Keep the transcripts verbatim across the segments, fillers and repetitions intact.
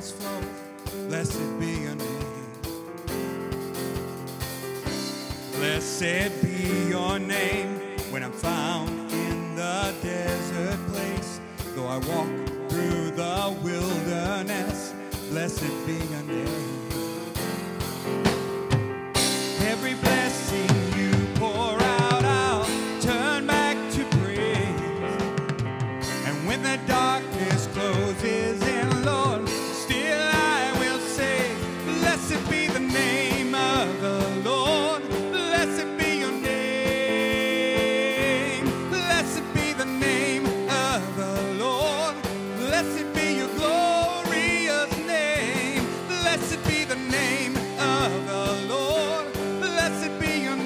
waters flow. Blessed be your name. Blessed be your name when I'm found in the desert place. Though I walk through the wilderness, blessed be your name. Every blessing you pour out, I'll turn back to praise. And when the darkness closes in, Lord, still I will say, blessed be the name of the Lord. Blessed be your name. Blessed be the name of the Lord. Blessed be your glorious name. Blessed be the name of the Lord. Blessed be your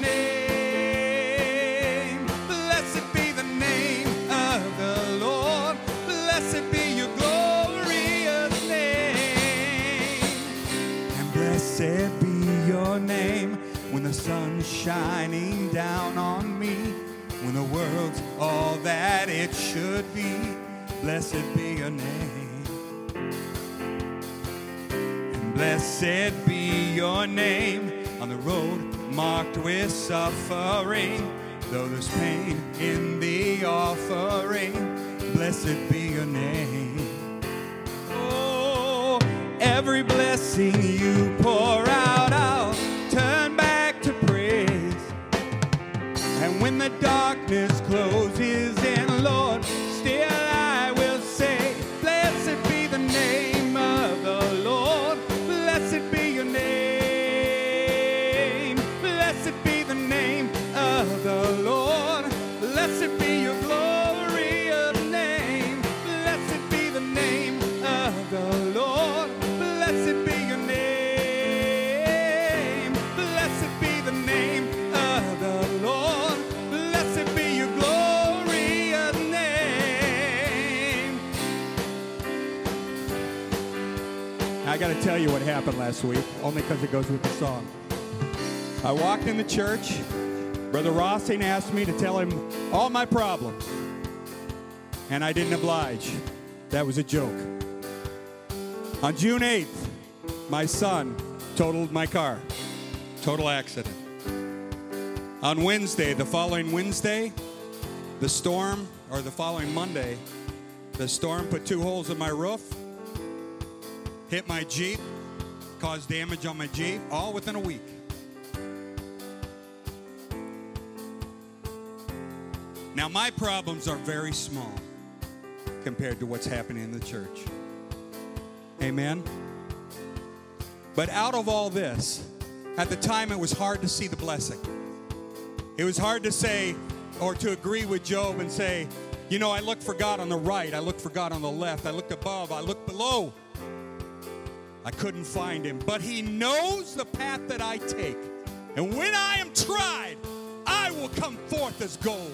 name. Blessed be the name of the Lord. Blessed be your glorious name. And blessed be your name when the sun's shining down on me, when the world's all that it should be. Blessed be your name. And blessed be your name on the road marked with suffering. Though there's pain in the offering, blessed be your name. Oh, every blessing you pour out, I'll turn back to praise. And when the darkness closes in, Lord, still I will say, blessed be the name of the Lord. Blessed be your name. Blessed be the name of the Lord. Blessed be your glorious name. Blessed be the name of the Lord. Blessed be your name. Blessed be the name of the Lord. Blessed be your glorious name. I got to tell you what happened last week, only because it goes with the song. I walked in the church. Brother Rossing asked me to tell him all my problems, and I didn't oblige. That was a joke. On June eighth, my son totaled my car. Total accident. On Wednesday, the following Wednesday, the storm, or the following Monday, the storm put two holes in my roof, hit my Jeep, caused damage on my Jeep, all within a week. Now, my problems are very small compared to what's happening in the church. Amen? But out of all this, at the time it was hard to see the blessing. It was hard to say, or to agree with Job and say, you know, I looked for God on the right, I looked for God on the left, I looked above, I looked below. I couldn't find him. But he knows the path that I take. And when I am tried, I will come forth as gold.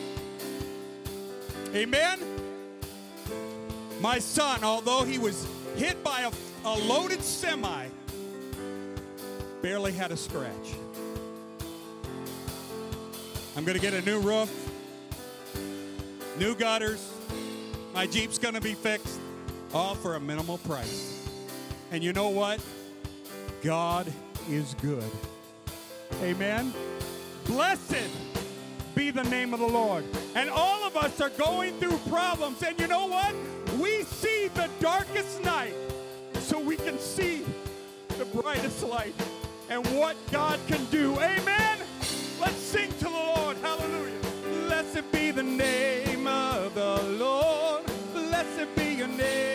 Amen? My son, although he was hit by a, a loaded semi, barely had a scratch. I'm going to get a new roof, new gutters. My Jeep's going to be fixed, all for a minimal price. And you know what? God is good. Amen? Blessed be the name of the Lord. And all of us are going through problems. And you know what? We see the darkest night so we can see the brightest light and what God can do. Amen? Let's sing to the Lord. Hallelujah. Blessed be the name of the Lord. Blessed be your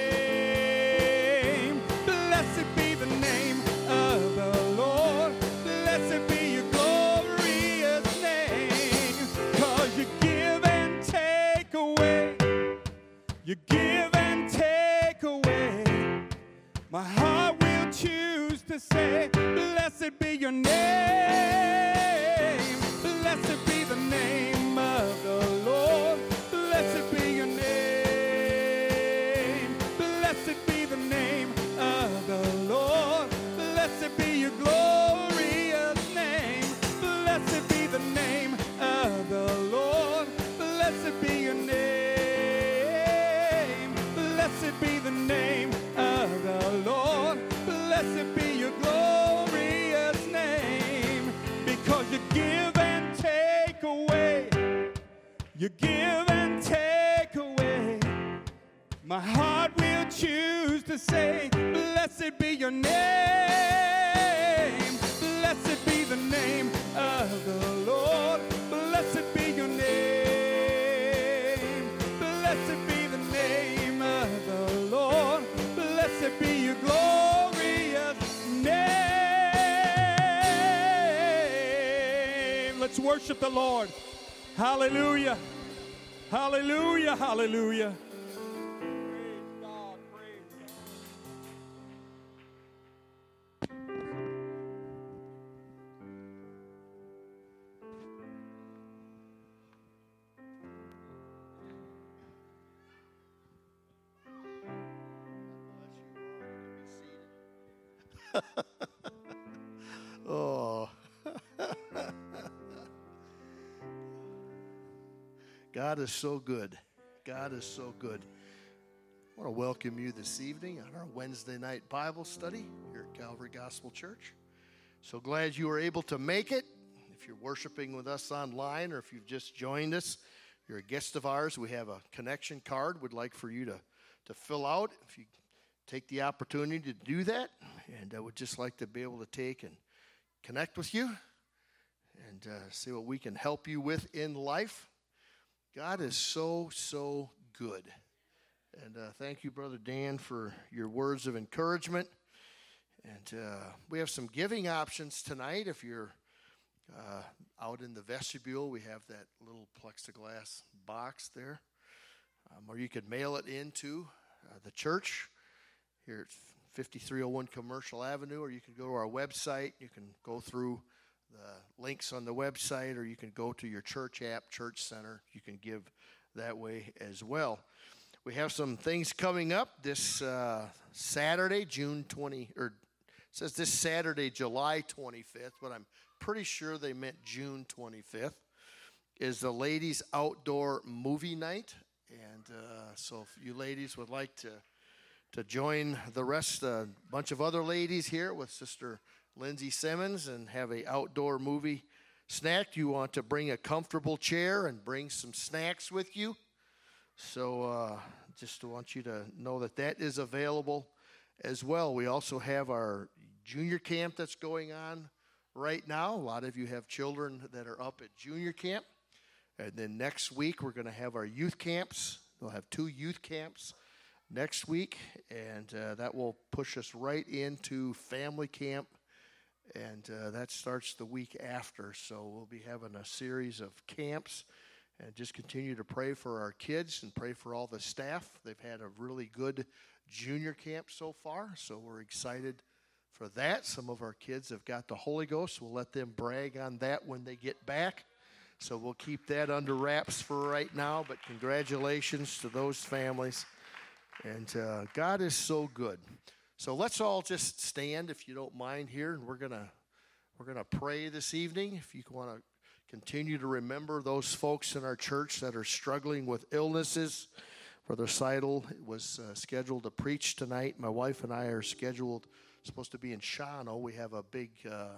name. Blessed be the name of the Lord. Blessed be your glorious name. 'Cause you give and take away. You give and take away. My heart will choose to say, blessed be your name. Blessed be the name of the Lord. Blessed be your name. Blessed be the name of the Lord. Blessed be your glorious name. Blessed be the name of the Lord. Blessed be your name. Blessed be the name of the Lord. You give and take away. My heart will choose to say, blessed be your name. Blessed be the name of the Lord. Blessed be your name. Blessed be the name of the Lord. Blessed be your glorious name. Let's worship the Lord. Hallelujah. Hallelujah. Hallelujah. Oh. God is so good. God is so good. I want to welcome you this evening on our Wednesday night Bible study here at Calvary Gospel Church. So glad you were able to make it. If you're worshiping with us online or if you've just joined us, you're a guest of ours. We have a connection card we'd like for you to, to fill out. If you take the opportunity to do that, and I would just like to be able to take and connect with you and uh, see what we can help you with in life. God is so, so good. And uh, thank you, Brother Dan, for your words of encouragement. And uh, we have some giving options tonight. If you're uh, out in the vestibule, we have that little plexiglass box there. Um, or you could mail it into uh, the church here at fifty-three oh one Commercial Avenue, or you can go to our website. You can go through the links on the website, or you can go to your church app, Church Center. You can give that way as well. We have some things coming up this uh, Saturday, June twentieth, or it says this Saturday, July twenty-fifth, but I'm pretty sure they meant June twenty-fifth, is the ladies' outdoor movie night. And uh, so if you ladies would like to to join the rest, a uh, bunch of other ladies here with Sister Lindsay Simmons and have a outdoor movie snack, you want to bring a comfortable chair and bring some snacks with you. So uh, just want you to know that that is available as well. We also have our junior camp that's going on right now. A lot of you have children that are up at junior camp. And then next week we're going to have our youth camps. We'll have two youth camps next week, and uh, that will push us right into family camp, and uh, that starts the week after. So we'll be having a series of camps, and just continue to pray for our kids and pray for all the staff. They've had a really good junior camp so far, so we're excited for that. Some of our kids have got the Holy Ghost. We'll let them brag on that when they get back. So we'll keep that under wraps for right now, but congratulations to those families. And uh, God is so good. So let's all just stand, if you don't mind, here, and we're gonna we're gonna pray this evening. If you want to continue to remember those folks in our church that are struggling with illnesses. Brother Seidel was uh, scheduled to preach tonight. My wife and I are scheduled, supposed to be in Shawano. We have a big, uh,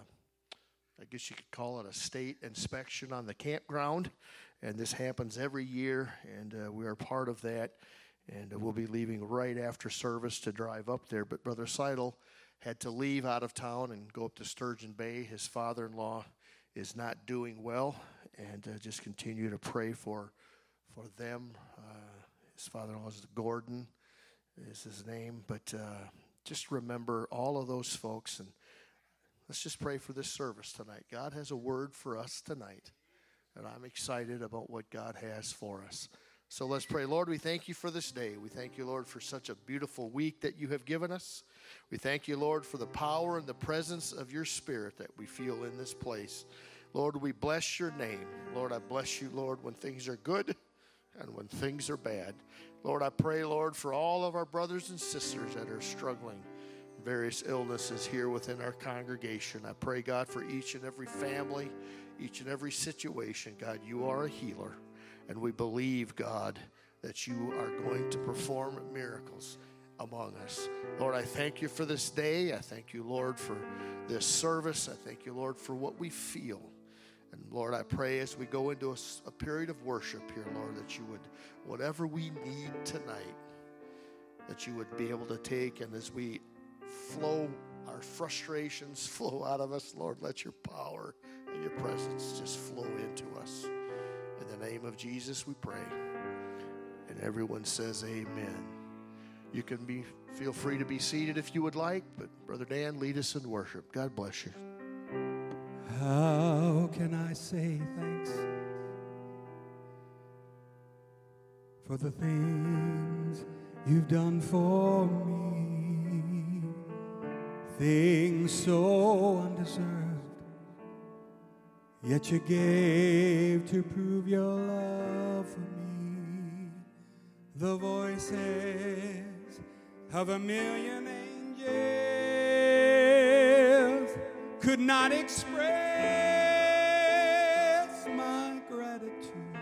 I guess you could call it a state inspection on the campground, and this happens every year, and uh, we are part of that. And we'll be leaving right after service to drive up there. But Brother Seidel had to leave out of town and go up to Sturgeon Bay. His father-in-law is not doing well, and uh, just continue to pray for for them. Uh, his father-in-law is Gordon, is his name. But uh, just remember all of those folks, and let's just pray for this service tonight. God has a word for us tonight, and I'm excited about what God has for us. So let's pray. Lord, we thank you for this day. We thank you, Lord, for such a beautiful week that you have given us. We thank you, Lord, for the power and the presence of your Spirit that we feel in this place. Lord, we bless your name. Lord, I bless you, Lord, when things are good and when things are bad. Lord, I pray, Lord, for all of our brothers and sisters that are struggling with various illnesses here within our congregation. I pray, God, for each and every family, each and every situation. God, you are a healer. And we believe, God, that you are going to perform miracles among us. Lord, I thank you for this day. I thank you, Lord, for this service. I thank you, Lord, for what we feel And Lord, I pray as we go into a, a period of worship here, Lord, that you would, whatever we need tonight, that you would be able to take, and as we flow, our frustrations flow out of us, Lord, let your power and your presence just flow into us. In the name of Jesus we pray. And everyone says amen. You can be feel free to be seated if you would like, but Brother Dan, lead us in worship. God bless you. How can I say thanks for the things you've done for me? Things so undeserved, yet you gave to prove your love for me. The voices of a million angels could not express my gratitude.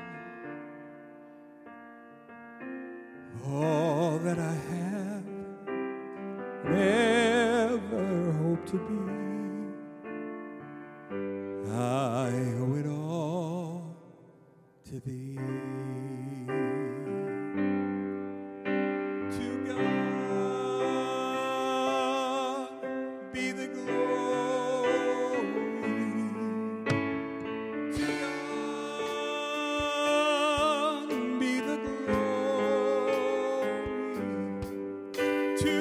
All that I have, never hope to be, I owe it all to thee. To God be the glory. To God be the glory. To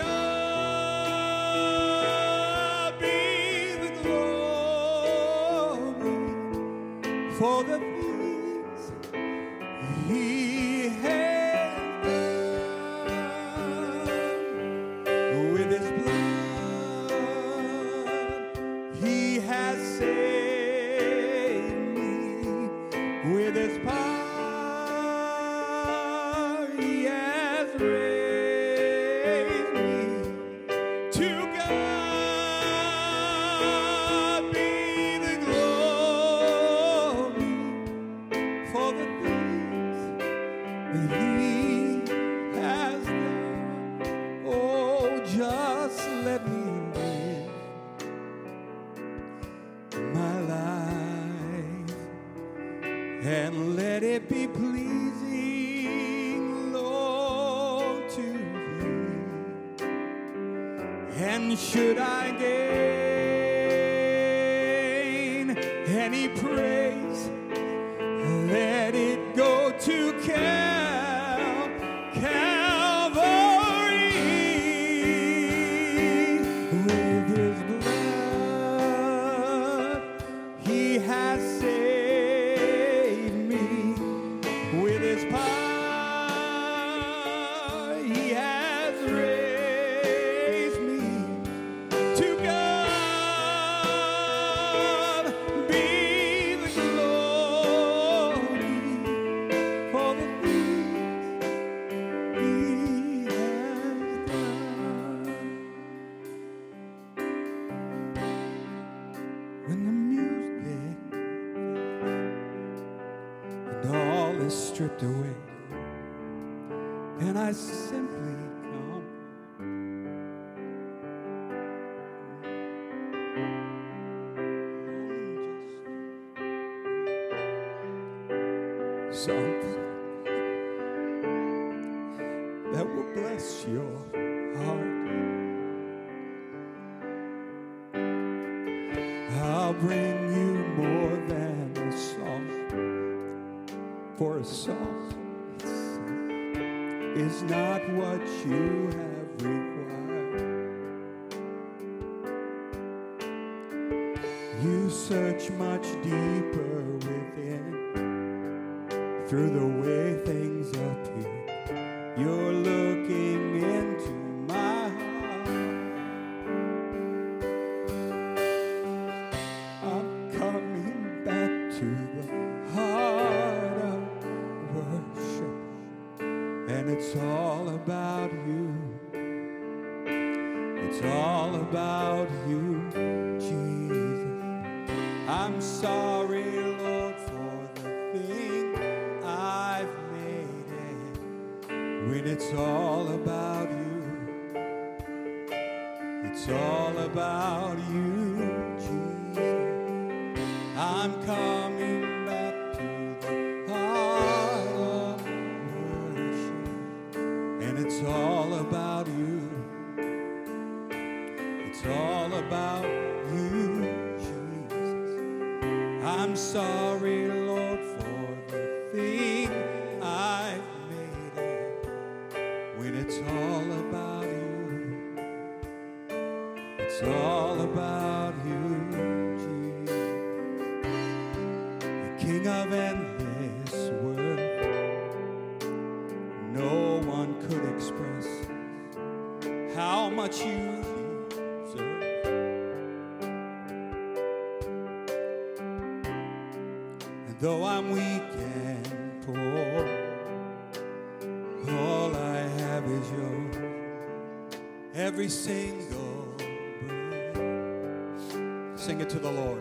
God be the glory for the things He has done. With His blood He has saved me. With His power He has raised me. To God be the glory for the things that He has done. Oh, just let me live my life and let it be pleasing, Lord, to Thee. And should I gain any praise, let it go to Cal, Calvary. With His blood He has saved me. With His power He has raised me. To God be the glory for the things He has done. When the music and all is stripped away, and I simply come something that will bless your heart. I'll bring you more than a song, for a song is not what you have required. You search much deeper within, through the way things appear. You're looking into my heart. I'm coming back to the heart of worship, and it's all about you. It's all about you, Jesus. I'm sorry, Lord, for the thing I've made it. When it's all about you, it's all about you, Jesus. I'm I'm coming back to the heart of worship, and it's all about you. It's all about you, Jesus. I'm sorry, Lord, for the thing I've made it. When it's all about you, it's all about you, Jesus. The King of endless worth. No one could express how much you deserve. And though I'm weak and poor, all I have is yours. Every single breath. Sing it to the Lord.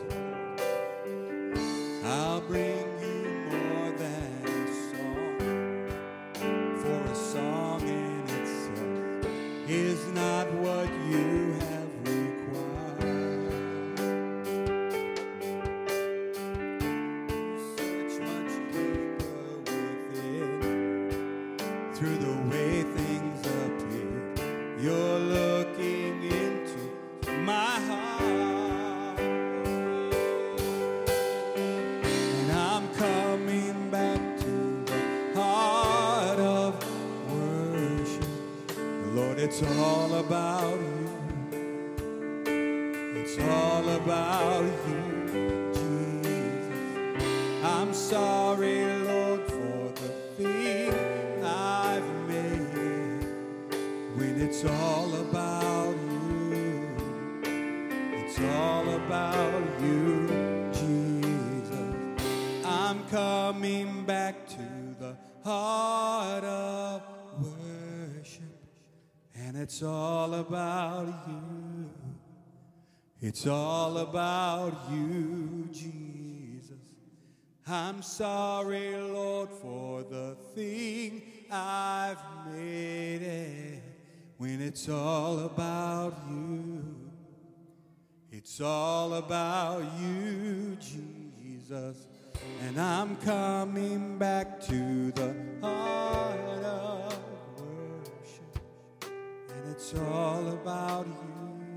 I'll bring you more than a song, for a song in itself is not what you have required. Search much deeper within, through the way things appear. You're looking into my heart, and I'm coming back to the heart of worship. Lord, it's all about you. It's all about you, Jesus. I'm sorry, Lord, for the thing I've made. When it's all about you, it's all about you, Jesus. I'm coming back to the heart of worship, and it's all about you. It's all about you, Jesus. I'm sorry, Lord, for the thing I've made it. When it's all about you, it's all about you, Jesus. And I'm coming back to the heart of worship, and it's all about you.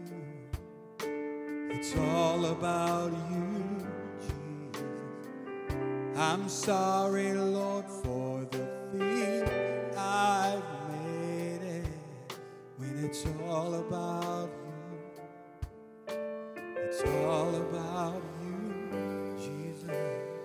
It's all about you, Jesus. I'm sorry, Lord, for the thing I've made it. When it's all about you, it's all about you, Jesus.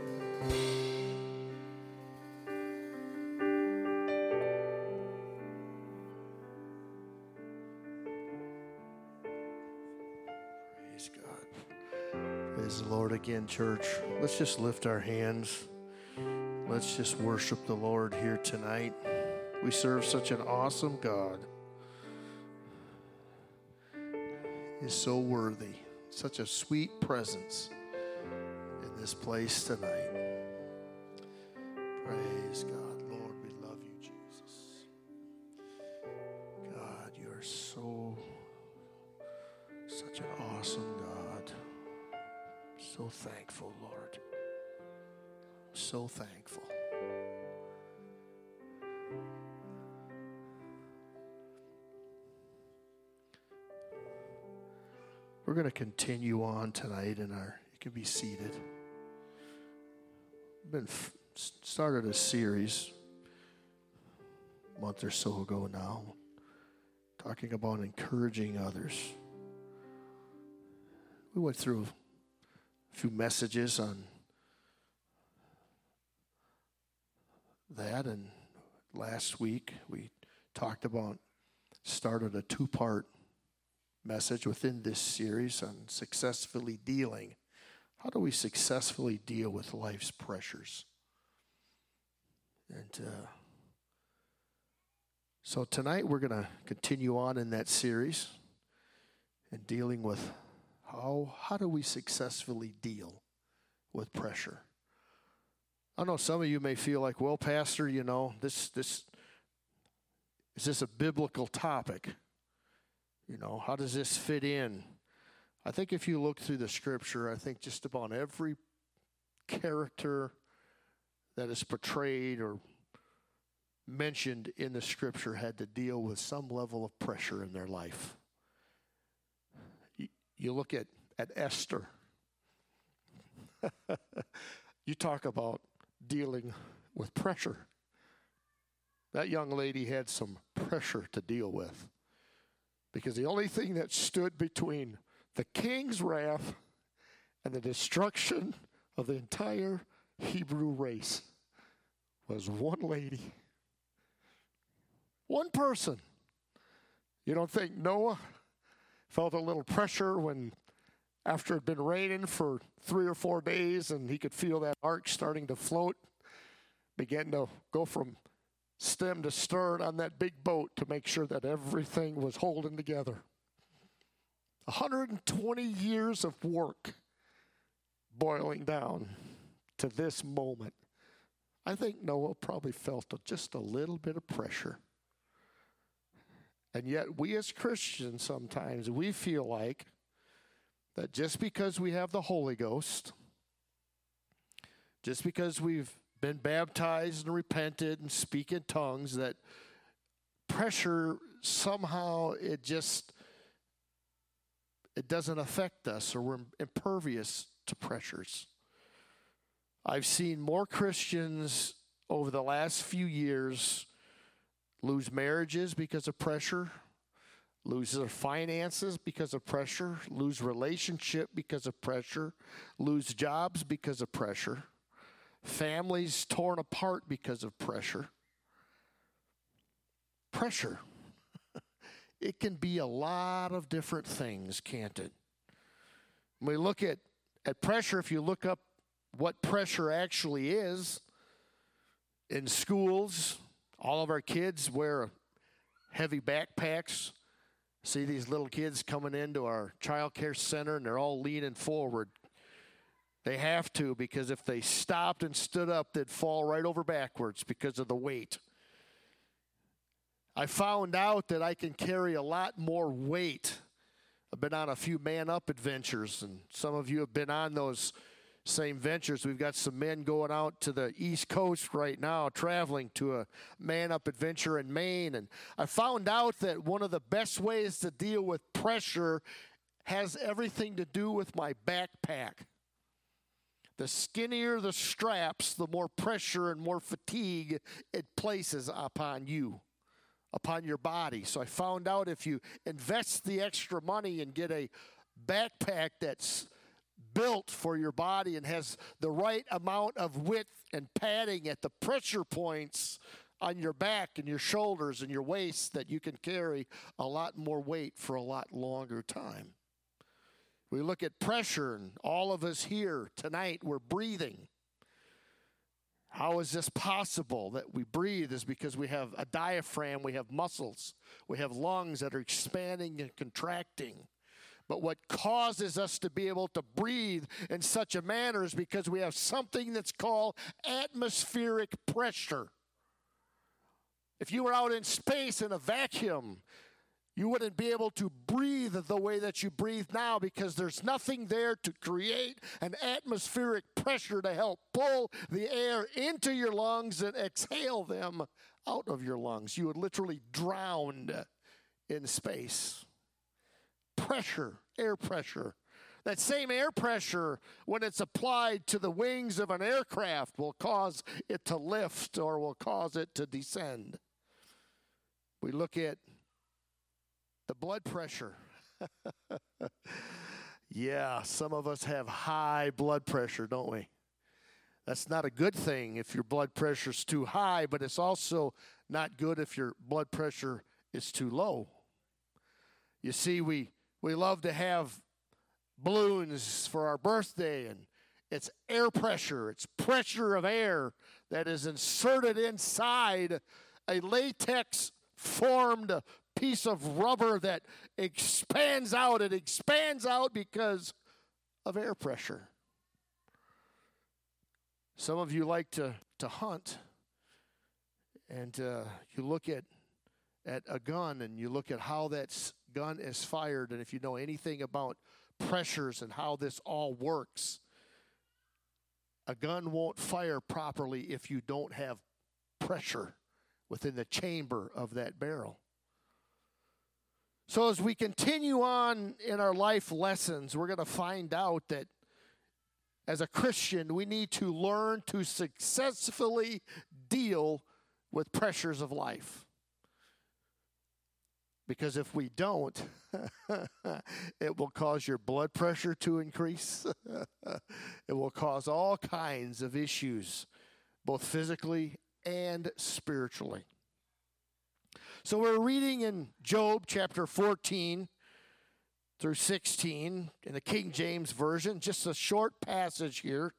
Praise God. Praise the Lord again, church. Let's just lift our hands. Let's just worship the Lord here tonight. We serve such an awesome God. He's so worthy. Such a sweet presence in this place tonight. Praise God. Lord, we love you, Jesus. God, you are so, such an awesome God. So thankful, Lord. So thankful. We're going to continue on tonight in our, you can be seated. We've been f- started a series a month or so ago now, talking about encouraging others. We went through a few messages on that, and last week we talked about, started a two-part message within this series on successfully dealing. How do we successfully deal with life's pressures? And uh, so tonight we're going to continue on in that series and dealing with how how do we successfully deal with pressure. I know some of you may feel like, well, Pastor, you know, this this is this a biblical topic? You know, how does this fit in? I think if you look through the scripture, I think just about every character that is portrayed or mentioned in the scripture had to deal with some level of pressure in their life. You, you look at, at Esther. You talk about dealing with pressure. That young lady had some pressure to deal with, because the only thing that stood between the king's wrath and the destruction of the entire Hebrew race was one lady. One person. You don't think Noah felt a little pressure when, after it had been raining for three or four days and he could feel that ark starting to float, began to go from stem to stern on that big boat to make sure that everything was holding together. one hundred twenty years of work boiling down to this moment. I think Noah probably felt just a little bit of pressure. And yet we as Christians sometimes, we feel like that just because we have the Holy Ghost, just because we've been baptized and repented and speak in tongues, that pressure somehow it just, it doesn't affect us, or we're impervious to pressures. I've seen more Christians over the last few years lose marriages because of pressure, lose their finances because of pressure, lose relationship because of pressure, lose jobs because of pressure, families torn apart because of pressure. Pressure. It can be a lot of different things, can't it? When we look at, at pressure, if you look up what pressure actually is, in schools, all of our kids wear heavy backpacks. See these little kids coming into our child care center, and they're all leaning forward. They have to, because if they stopped and stood up, they'd fall right over backwards because of the weight. I found out that I can carry a lot more weight. I've been on a few man-up adventures, and some of you have been on those same ventures. We've got some men going out to the East Coast right now, traveling to a man-up adventure in Maine. And I found out that one of the best ways to deal with pressure has everything to do with my backpack. The skinnier the straps, the more pressure and more fatigue it places upon you, upon your body. So I found out if you invest the extra money and get a backpack that's built for your body and has the right amount of width and padding at the pressure points on your back and your shoulders and your waist, that you can carry a lot more weight for a lot longer time. We look at pressure, and all of us here tonight, we're breathing. How is this possible that we breathe? Is because we have a diaphragm, we have muscles, we have lungs that are expanding and contracting. But what causes us to be able to breathe in such a manner is because we have something that's called atmospheric pressure. If you were out in space in a vacuum, you wouldn't be able to breathe the way that you breathe now, because there's nothing there to create an atmospheric pressure to help pull the air into your lungs and exhale them out of your lungs. You would literally drown in space. Pressure, air pressure. That same air pressure, when it's applied to the wings of an aircraft, will cause it to lift or will cause it to descend. We look at the blood pressure. Yeah, some of us have high blood pressure, don't we? That's not a good thing if your blood pressure's too high, but it's also not good if your blood pressure is too low. You see, we we love to have balloons for our birthday, and it's air pressure. It's pressure of air that is inserted inside a latex-formed piece of rubber that expands out. It expands out because of air pressure. Some of you like to, to hunt, and uh, you look at, at a gun, and you look at how that gun is fired, and if you know anything about pressures and how this all works, A gun won't fire properly if you don't have pressure within the chamber of that barrel. So as we continue on in our life lessons, we're going to find out that as a Christian, we need to learn to successfully deal with pressures of life. Because if we don't, it will cause your blood pressure to increase. It will cause all kinds of issues, both physically and spiritually. So we're reading in Job chapter fourteen through sixteen in the King James Version, just a short passage here.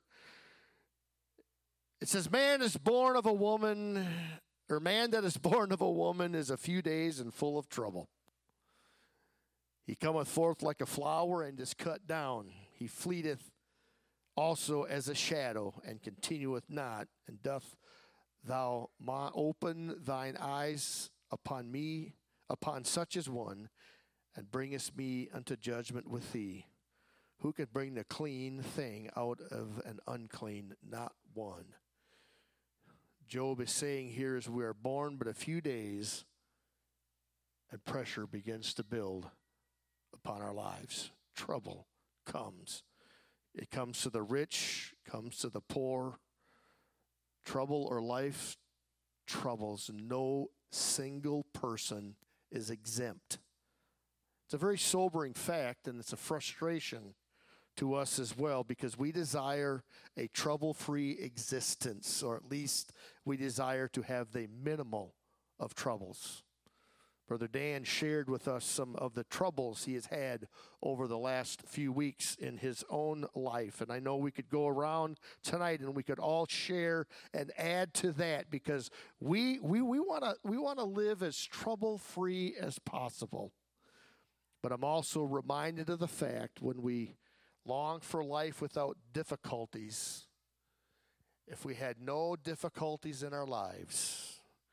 It says, man is born of a woman, or man that is born of a woman is a few days and full of trouble. He cometh forth like a flower and is cut down. He fleeteth also as a shadow and continueth not. And doth thou ma- open thine eyes upon me, upon such as one, and bringest me unto judgment with thee? Who can bring the clean thing out of an unclean? Not one. Job is saying here is we are born but a few days, and pressure begins to build upon our lives. Trouble comes. It comes to the rich, comes to the poor. Trouble or life troubles. No single person is exempt. It's a very sobering fact, and it's a frustration to us as well, because we desire a trouble-free existence, or at least we desire to have the minimal of troubles. Brother Dan shared with us some of the troubles he has had over the last few weeks in his own life. And I know we could go around tonight and we could all share and add to that, because we we we want to we want to live as trouble-free as possible. But I'm also reminded of the fact when we long for life without difficulties, if we had no difficulties in our lives,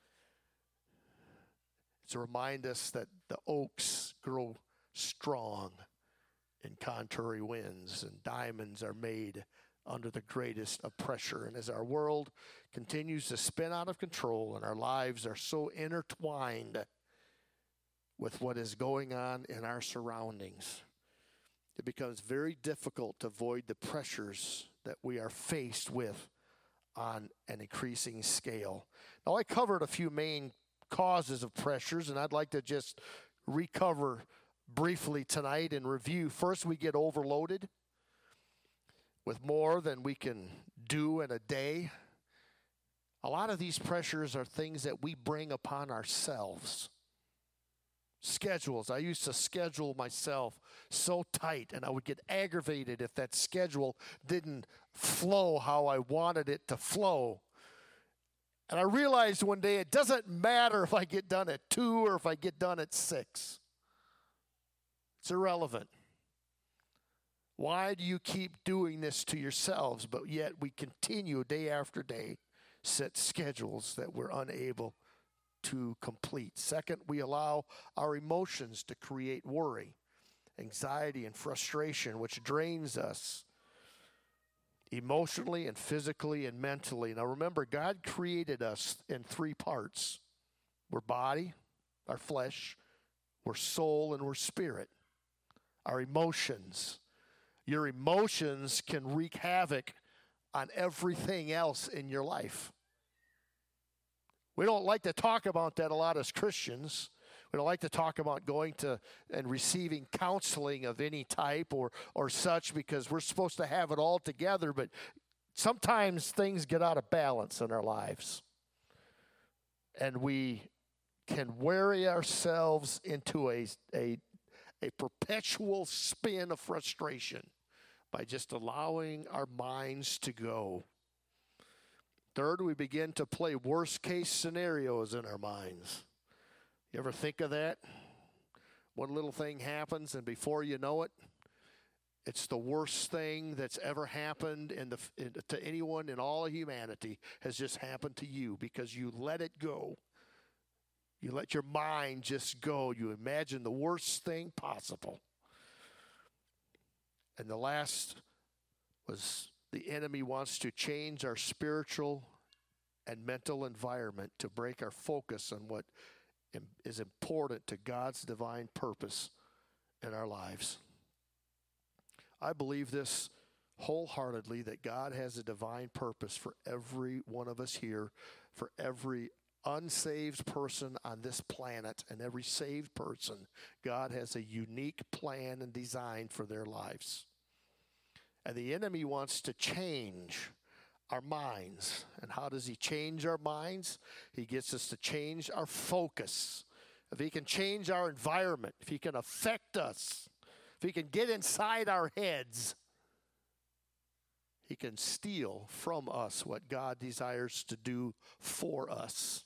to remind us that the oaks grow strong in contrary winds, and diamonds are made under the greatest of pressure. And as our world continues to spin out of control and our lives are so intertwined with what is going on in our surroundings, it becomes very difficult to avoid the pressures that we are faced with on an increasing scale. Now, I covered a few main causes of pressures, and I'd like to just recover briefly tonight and review. First, we get overloaded with more than we can do in a day. A lot of these pressures are things that we bring upon ourselves. Schedules. I used to schedule myself so tight, and I would get aggravated if that schedule didn't flow how I wanted it to flow. And I realized one day it doesn't matter if I get done at two or if I get done at six. It's irrelevant. Why do you keep doing this to yourselves, but yet we continue day after day, set schedules that we're unable to complete? Second, we allow our emotions to create worry, anxiety, and frustration, which drains us emotionally and physically and mentally. Now remember, God created us in three parts. We're body, our flesh, we're soul, and we're spirit. Our emotions. Your emotions can wreak havoc on everything else in your life. We don't like to talk about that a lot as Christians. We don't like to talk about going to and receiving counseling of any type or or such, because we're supposed to have it all together, but sometimes things get out of balance in our lives. And we can weary ourselves into a, a, a perpetual spin of frustration by just allowing our minds to go. Third, we begin to play worst-case scenarios in our minds. You ever think of that? One little thing happens, and before you know it, it's the worst thing that's ever happened in the, in, to anyone in all of humanity has just happened to you, because you let it go. You let your mind just go. You imagine the worst thing possible. And the last was the enemy wants to change our spiritual and mental environment to break our focus on what is important to God's divine purpose in our lives. I believe this wholeheartedly, that God has a divine purpose for every one of us here, for every unsaved person on this planet and every saved person. God has a unique plan and design for their lives. And the enemy wants to change our minds. And how does he change our minds? He gets us to change our focus. If he can change our environment, if he can affect us, if he can get inside our heads, he can steal from us what God desires to do for us.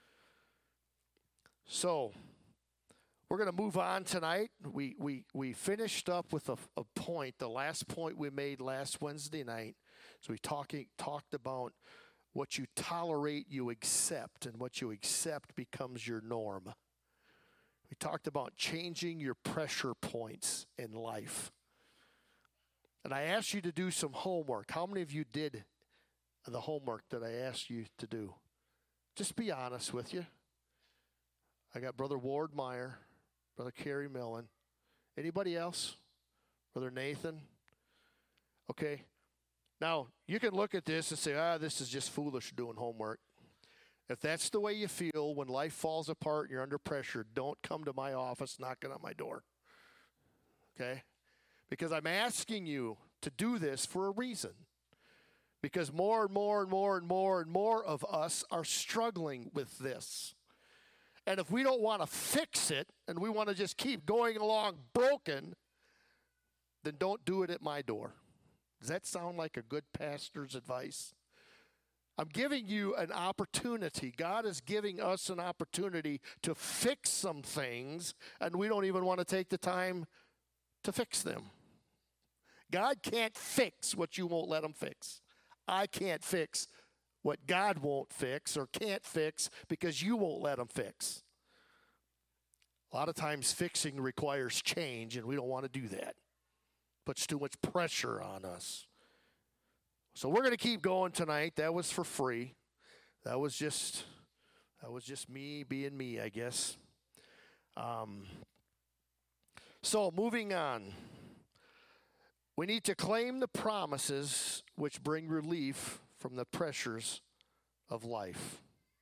So, we're going to move on tonight. We we we finished up with a, a point, the last point we made last Wednesday night. So we talking talked about what you tolerate, you accept, and what you accept becomes your norm. We talked about changing your pressure points in life. And I asked you to do some homework. How many of you did the homework that I asked you to do? Just be honest with you. I got Brother Ward Meyer, Brother Kerry Millen. Anybody else? Brother Nathan? Okay. Now, you can look at this and say, ah, this is just foolish doing homework. If that's the way you feel when life falls apart and you're under pressure, don't come to my office knocking on my door. Okay? Because I'm asking you to do this for a reason. Because more and more and more and more and more of us are struggling with this. And if we don't want to fix it and we want to just keep going along broken, then don't do it at my door. Does that sound like a good pastor's advice? I'm giving you an opportunity. God is giving us an opportunity to fix some things, and we don't even want to take the time to fix them. God can't fix what you won't let him fix. I can't fix what God won't fix or can't fix because you won't let him fix. A lot of times fixing requires change, and we don't want to do that. Puts too much pressure on us. So we're going to keep going tonight. That was for free. That was just that was just me being me, I guess. Um, so moving on. We need to claim the promises which bring relief from the pressures of life.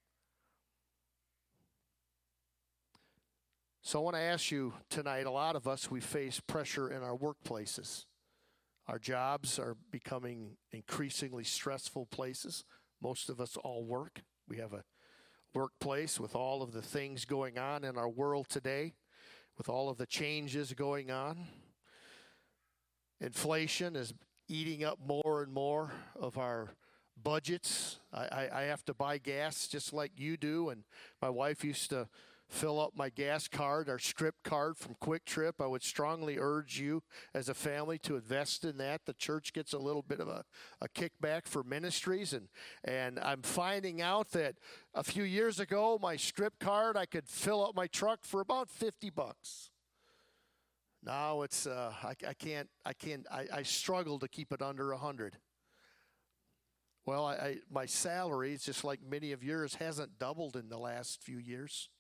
So I want to ask you tonight, a lot of us, we face pressure in our workplaces. Our jobs are becoming increasingly stressful places. Most of us all work. We have a workplace with all of the things going on in our world today, with all of the changes going on. Inflation is eating up more and more of our budgets. I, I, I have to buy gas just like you do, and my wife used to fill up my gas card, our Scrip card from Quick Trip. I would strongly urge you as a family to invest in that. The church gets a little bit of a, a kickback for ministries, and, and I'm finding out that a few years ago, my Scrip card, I could fill up my truck for about fifty bucks. Now it's uh, I, I can't I can't I, I struggle to keep it under a hundred. Well, I, I my salary, it's just like many of yours, hasn't doubled in the last few years.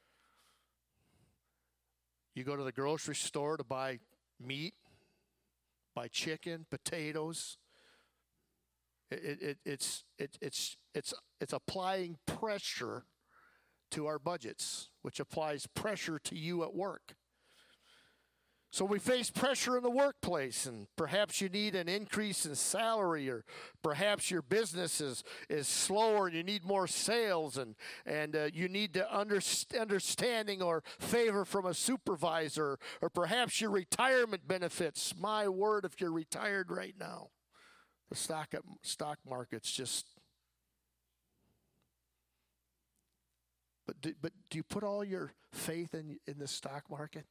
You go to the grocery store to buy meat, buy chicken, potatoes. It, it, it's it, it's it's it's applying pressure to our budgets, which applies pressure to you at work. So we face pressure in the workplace, and perhaps you need an increase in salary, or perhaps your business is, is slower and you need more sales, and, and uh, you need the underst- understanding or favor from a supervisor, or perhaps your retirement benefits. My word, if you're retired right now, the stock, stock market's just... But do, but do you put all your faith in, in the stock market?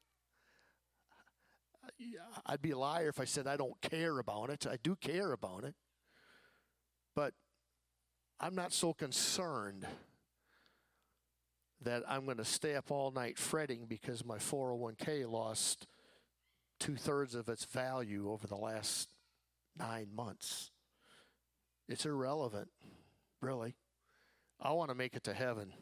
I'd be a liar if I said I don't care about it. I do care about it. But I'm not so concerned that I'm going to stay up all night fretting because my four oh one k lost two-thirds of its value over the last nine months. It's irrelevant, really. I want to make it to heaven.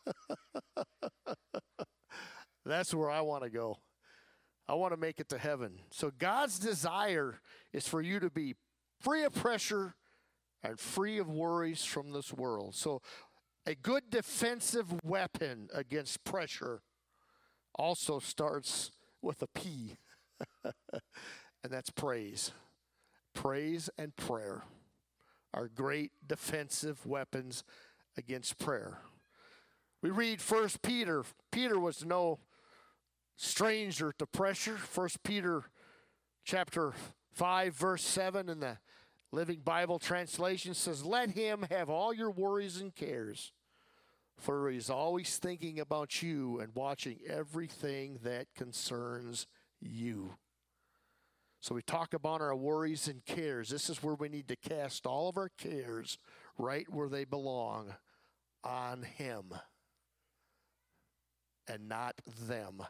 That's where I want to go. I want to make it to heaven. So God's desire is for you to be free of pressure and free of worries from this world. So a good defensive weapon against pressure also starts with a P, and that's praise. Praise and prayer are great defensive weapons against prayer. We read First Peter. Peter was no stranger to pressure. First Peter chapter five, verse seven in the Living Bible translation says, "Let him have all your worries and cares, for he's always thinking about you and watching everything that concerns you." So we talk about our worries and cares. This is where we need to cast all of our cares right where they belong, on him and not them.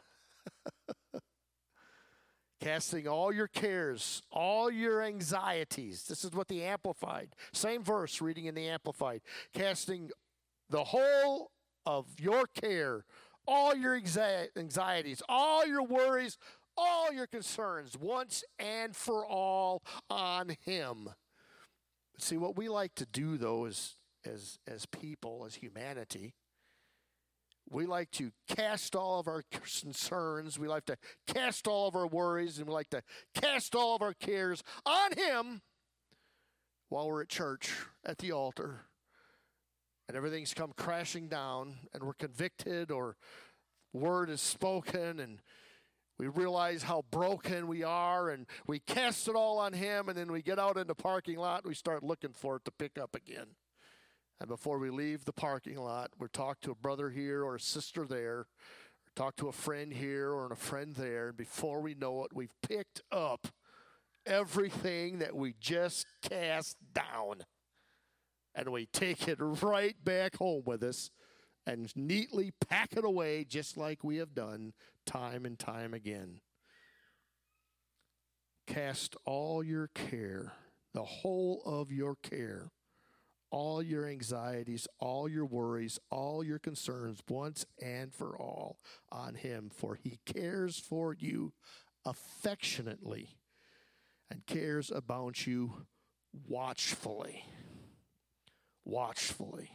Casting all your cares, all your anxieties. This is what the Amplified, same verse reading in the Amplified. Casting the whole of your care, all your anxieties, all your worries, all your concerns, once and for all on him. See, what we like to do, though, is as, as people, as humanity, we like to cast all of our concerns, we like to cast all of our worries, and we like to cast all of our cares on him while we're at church, at the altar, and everything's come crashing down, and we're convicted, or word is spoken, and we realize how broken we are, and we cast it all on him, and then we get out in the parking lot, and we start looking for it to pick up again. And before we leave the parking lot, we talk to a brother here or a sister there, or talk to a friend here or a friend there, and before we know it, we've picked up everything that we just cast down, and we take it right back home with us and neatly pack it away just like we have done time and time again. Cast all your care, the whole of your care, all your anxieties, all your worries, all your concerns, once and for all on him, for he cares for you affectionately and cares about you watchfully. Watchfully.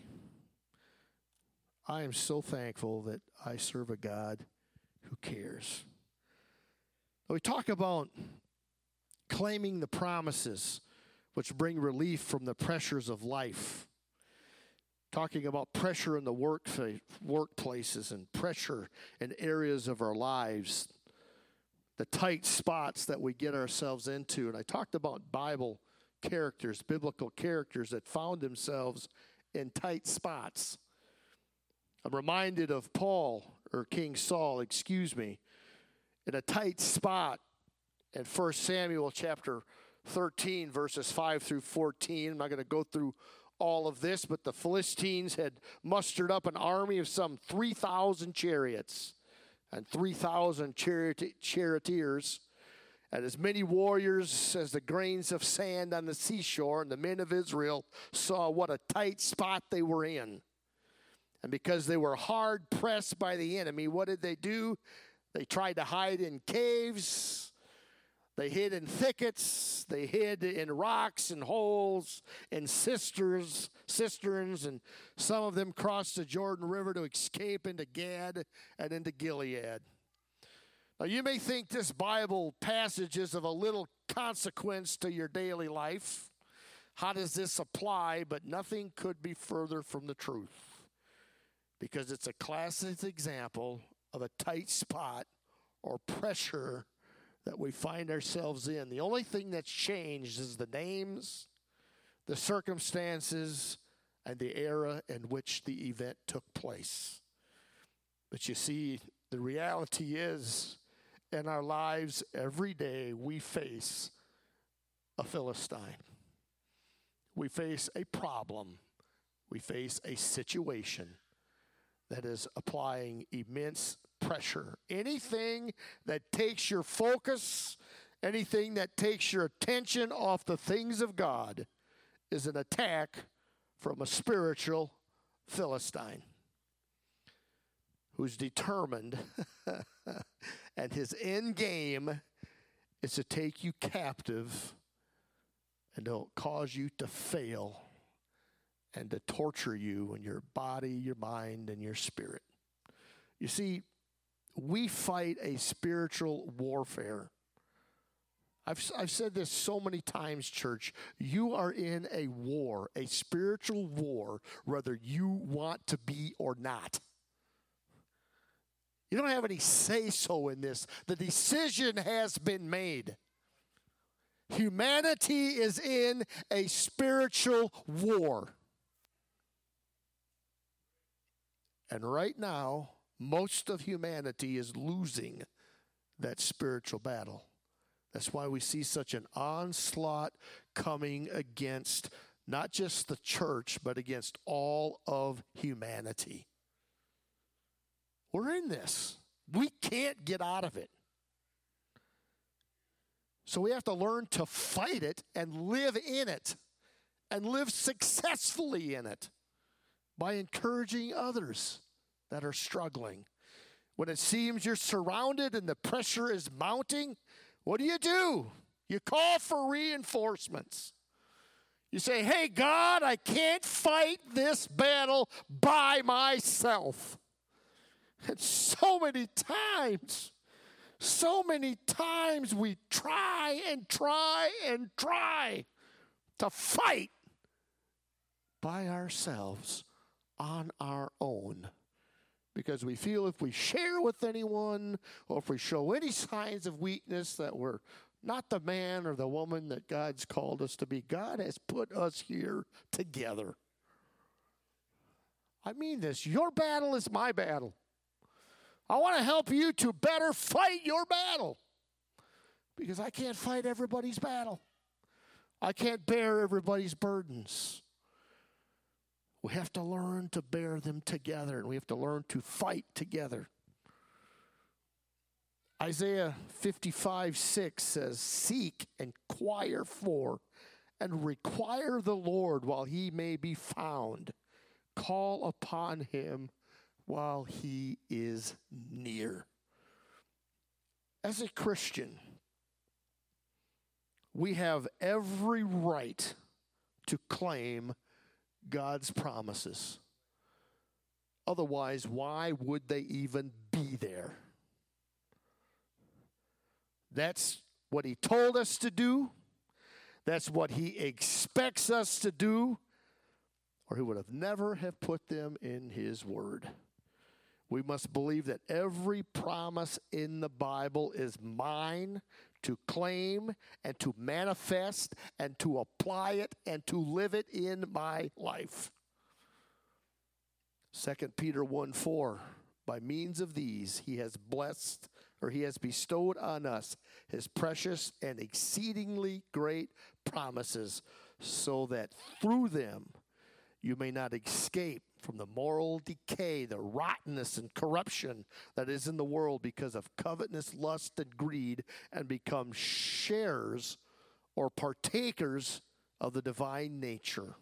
I am so thankful that I serve a God who cares. We talk about claiming the promises which bring relief from the pressures of life. Talking about pressure in the work workplaces and pressure in areas of our lives, the tight spots that we get ourselves into. And I talked about Bible characters, biblical characters that found themselves in tight spots. I'm reminded of Paul, or King Saul, excuse me, in a tight spot in First Samuel chapter thirteen, verses five through fourteen. I'm not going to go through all of this, but the Philistines had mustered up an army of some three thousand chariots and three thousand chariot- charioteers, and as many warriors as the grains of sand on the seashore. And the men of Israel saw what a tight spot they were in. And because they were hard pressed by the enemy, what did they do? They tried to hide in caves. They hid in thickets. They hid in rocks and holes and cisterns, cisterns, and some of them crossed the Jordan River to escape into Gad and into Gilead. Now, you may think this Bible passage is of a little consequence to your daily life. How does this apply? But nothing could be further from the truth, because it's a classic example of a tight spot or pressure that we find ourselves in. The only thing that's changed is the names, the circumstances, and the era in which the event took place. But you see, the reality is, in our lives every day, we face a Philistine. We face a problem. We face a situation that is applying immense pressure. Anything that takes your focus, anything that takes your attention off the things of God, is an attack from a spiritual Philistine who's determined, and his end game is to take you captive and to cause you to fail and to torture you in your body, your mind, and your spirit. You see, we fight a spiritual warfare. I've, I've said this so many times, church. You are in a war, a spiritual war, whether you want to be or not. You don't have any say-so in this. The decision has been made. Humanity is in a spiritual war. And right now, most of humanity is losing that spiritual battle. That's why we see such an onslaught coming against not just the church, but against all of humanity. We're in this. We can't get out of it. So we have to learn to fight it and live in it and live successfully in it by encouraging others that are struggling. When it seems you're surrounded and the pressure is mounting, what do you do? You call for reinforcements. You say, hey, God, I can't fight this battle by myself. And so many times, so many times we try and try and try to fight by ourselves on our own. Because we feel if we share with anyone or if we show any signs of weakness that we're not the man or the woman that God's called us to be. God has put us here together. I mean this. Your battle is my battle. I want to help you to better fight your battle. Because I can't fight everybody's battle. I can't bear everybody's burdens. We have to learn to bear them together, and we have to learn to fight together. Isaiah fifty-five six says, seek, inquire for, and require the Lord while he may be found. Call upon him while he is near. As a Christian, we have every right to claim God's promises. Otherwise, why would they even be there? That's what he told us to do. That's what he expects us to do, or he would have never have put them in his word. We must believe that every promise in the Bible is mine to claim and to manifest and to apply it and to live it in my life. Second Peter one four, by means of these he has blessed, or he has bestowed on us his precious and exceedingly great promises, so that through them you may not escape from the moral decay, the rottenness and corruption that is in the world because of covetousness, lust, and greed, and become sharers or partakers of the divine nature.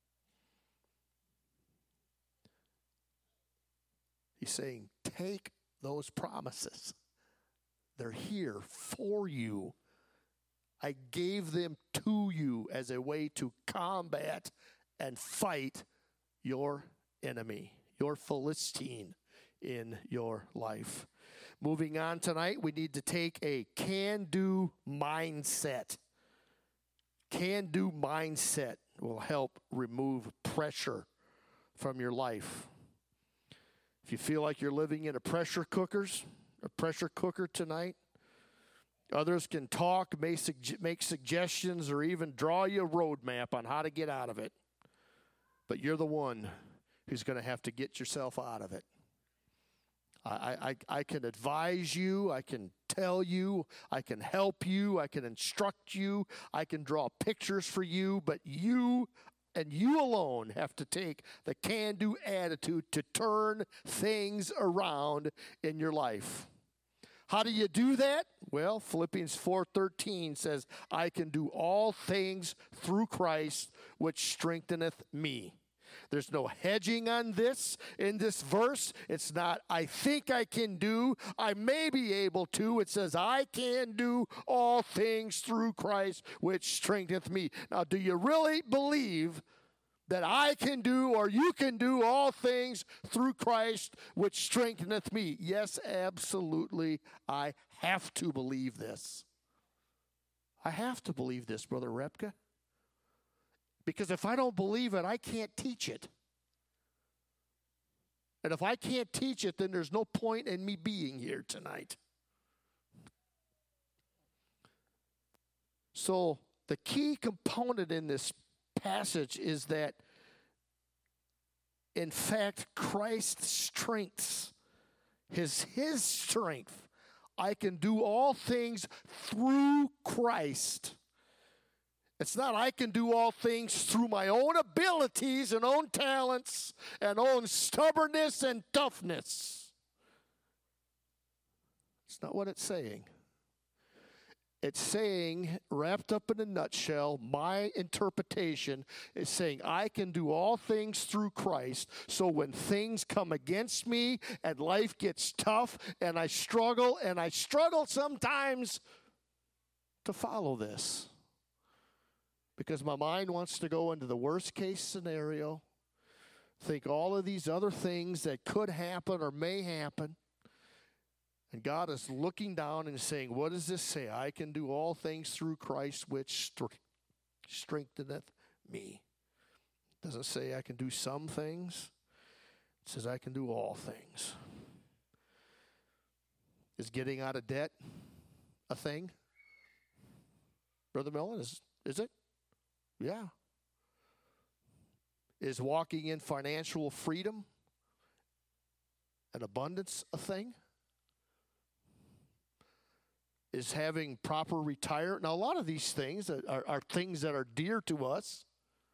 He's saying, take those promises. They're here for you. I gave them to you as a way to combat and fight your enemy, your Philistine in your life. Moving on tonight, we need to take a can-do mindset. Can-do mindset will help remove pressure from your life. If you feel like you're living in a pressure cookers, a pressure cooker tonight, others can talk, make, make suggestions, or even draw you a roadmap on how to get out of it. But you're the one who's going to have to get yourself out of it. I, I, I can advise you. I can tell you. I can help you. I can instruct you. I can draw pictures for you. But you and you alone have to take the can-do attitude to turn things around in your life. How do you do that? Well, Philippians four thirteen says, I can do all things through Christ, which strengtheneth me. There's no hedging on this in this verse. It's not, I think I can do, I may be able to. It says, I can do all things through Christ, which strengtheneth me. Now, do you really believe that I can do or you can do all things through Christ, which strengtheneth me? Yes, absolutely. I have to believe this. I have to believe this, Brother Repka. Because if I don't believe it, I can't teach it. And if I can't teach it, then there's no point in me being here tonight. So the key component in this passage is that, in fact, Christ's strengths, his, his strength, I can do all things through Christ. It's not I can do all things through my own abilities and own talents and own stubbornness and toughness. It's not what it's saying. It's saying, wrapped up in a nutshell, my interpretation is saying I can do all things through Christ. So when things come against me and life gets tough and I struggle, and I struggle sometimes to follow this. Because my mind wants to go into the worst case scenario, think all of these other things that could happen or may happen. And God is looking down and saying, what does this say? I can do all things through Christ, which strengtheneth me. It doesn't say I can do some things. It says I can do all things. Is getting out of debt a thing? Brother Mellon, is, is it? Yeah. Is walking in financial freedom and abundance a thing? Is having proper retire? Now, a lot of these things are, are, are things that are dear to us.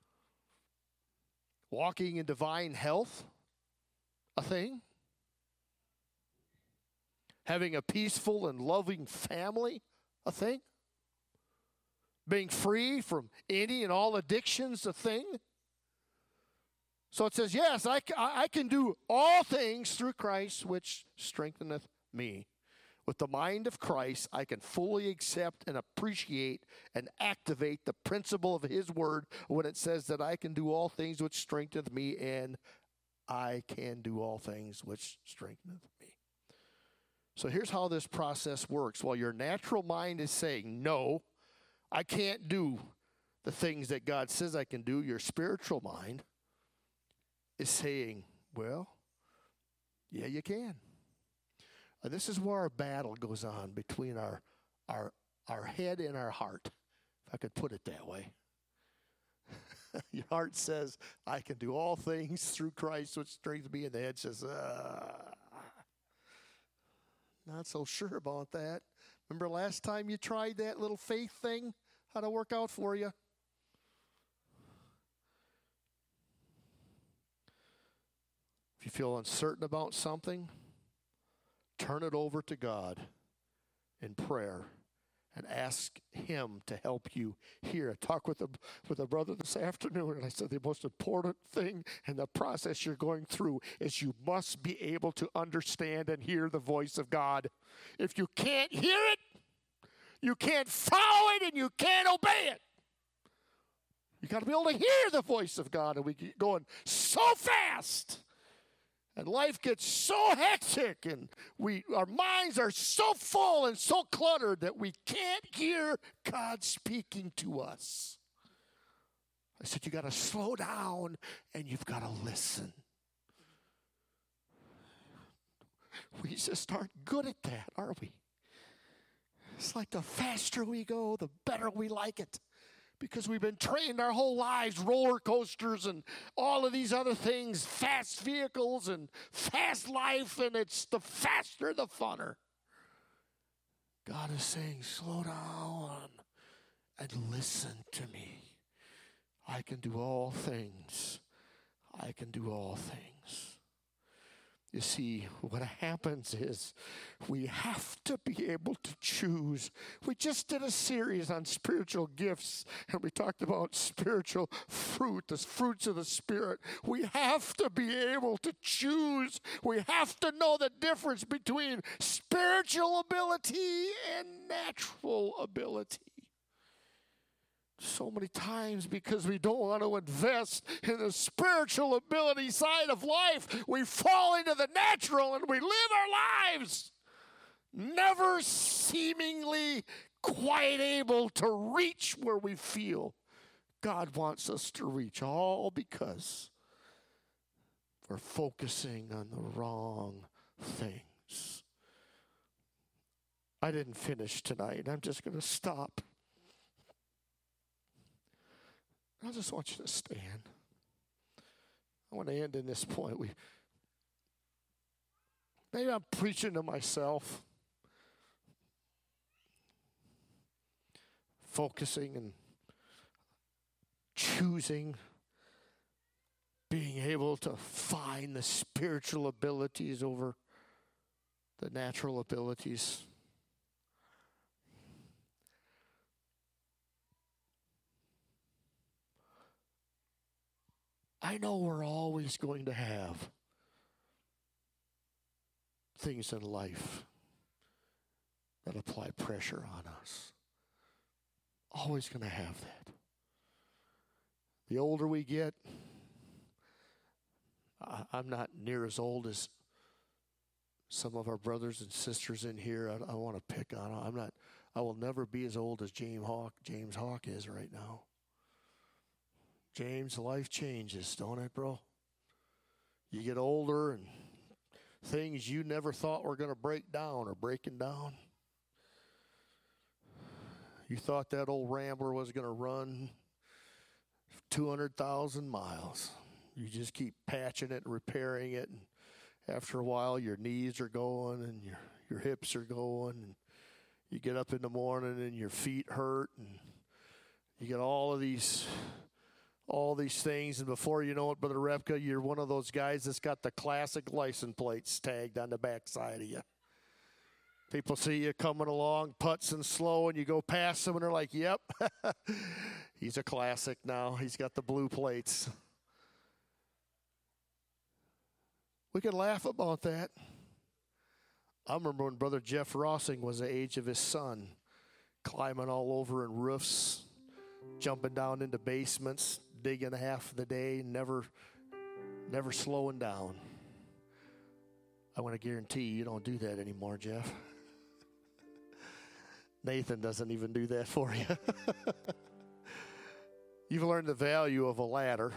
Walking in divine health, a thing. Having a peaceful and loving family, a thing. Being free from any and all addictions, a thing. So it says, yes, I, I can do all things through Christ, which strengtheneth me. With the mind of Christ, I can fully accept and appreciate and activate the principle of his word when it says that I can do all things which strengtheneth me, and I can do all things which strengtheneth me. So here's how this process works. While your natural mind is saying, no, I can't do the things that God says I can do, your spiritual mind is saying, well, yeah, you can. And this is where our battle goes on between our, our, our head and our heart, if I could put it that way. Your heart says, I can do all things through Christ, which strengthens me, and the head says, uh, not so sure about that. Remember last time you tried that little faith thing? How'd it work out for you? If you feel uncertain about something, turn it over to God in prayer and ask him to help you here. I talked with a, with a brother this afternoon, and I said the most important thing in the process you're going through is you must be able to understand and hear the voice of God. If you can't hear it, you can't follow it, and you can't obey it. You got to be able to hear the voice of God, and we get going so fast. And life gets so hectic, and we our minds are so full and so cluttered that we can't hear God speaking to us. I said, you got to slow down, and you've got to listen. We just aren't good at that, are we? It's like the faster we go, the better we like it. Because we've been trained our whole lives, roller coasters and all of these other things, fast vehicles and fast life, and it's the faster, the funner. God is saying, slow down and listen to me. I can do all things. I can do all things. You see, what happens is we have to be able to choose. We just did a series on spiritual gifts, and we talked about spiritual fruit, the fruits of the Spirit. We have to be able to choose. We have to know the difference between spiritual ability and natural ability. So many times, because we don't want to invest in the spiritual ability side of life, we fall into the natural and we live our lives never seemingly quite able to reach where we feel God wants us to reach, all because we're focusing on the wrong things. I didn't finish tonight. I'm just going to stop. I just want you to stand. I want to end in this point. We, maybe I'm preaching to myself, focusing and choosing, being able to find the spiritual abilities over the natural abilities. I know we're always going to have things in life that apply pressure on us. Always going to have that. The older we get, I, I'm not near as old as some of our brothers and sisters in here. I, I want to pick on. I'm not. I will never be as old as James Hawk. James Hawk is right now. James, life changes, don't it, bro? You get older and things you never thought were going to break down are breaking down. You thought that old Rambler was going to run two hundred thousand miles. You just keep patching it and repairing it. And after a while, your knees are going and your, your hips are going. And you get up in the morning and your feet hurt. And you get all of these... all these things, and before you know it, Brother Repka, you're one of those guys that's got the classic license plates tagged on the backside of you. People see you coming along, putts and slow, and you go past them, and they're like, yep, he's a classic now. He's got the blue plates. We can laugh about that. I remember when Brother Jeff Rossing was the age of his son, climbing all over in roofs, jumping down into basements, digging half of the day, never, never slowing down. I want to guarantee you don't do that anymore, Jeff. Nathan doesn't even do that for you. You've learned the value of a ladder.